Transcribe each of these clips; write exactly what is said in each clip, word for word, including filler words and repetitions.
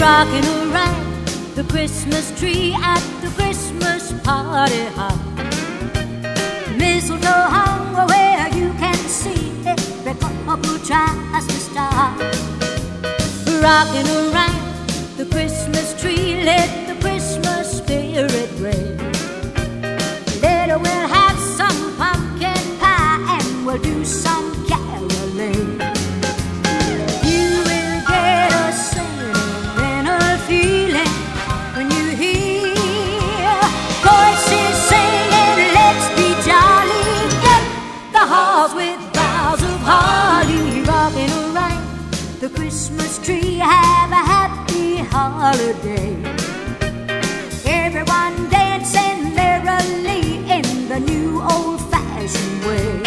rocking around the Christmas tree at the Christmas party hop. Mistletoe hung where you can see every couple tries to stop. Rocking around the Christmas tree, let the Christmas spirit reign. Later we'll have some pumpkin pie and we'll do some caroling. You will get a sentimental feeling when you hear voices singing, let's be jolly. Deck the halls with boughs of holly. Rocking around the Christmas tree, have a happy holiday. Everyone dancing merrily in the new old-fashioned way.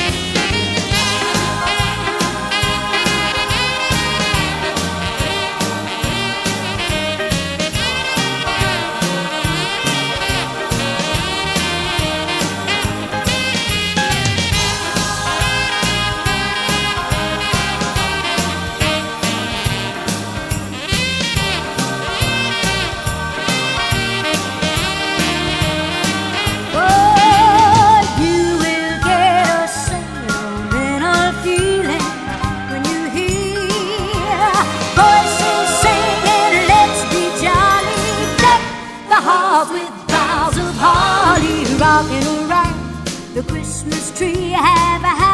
With boughs of holly, rocking around the Christmas tree, have a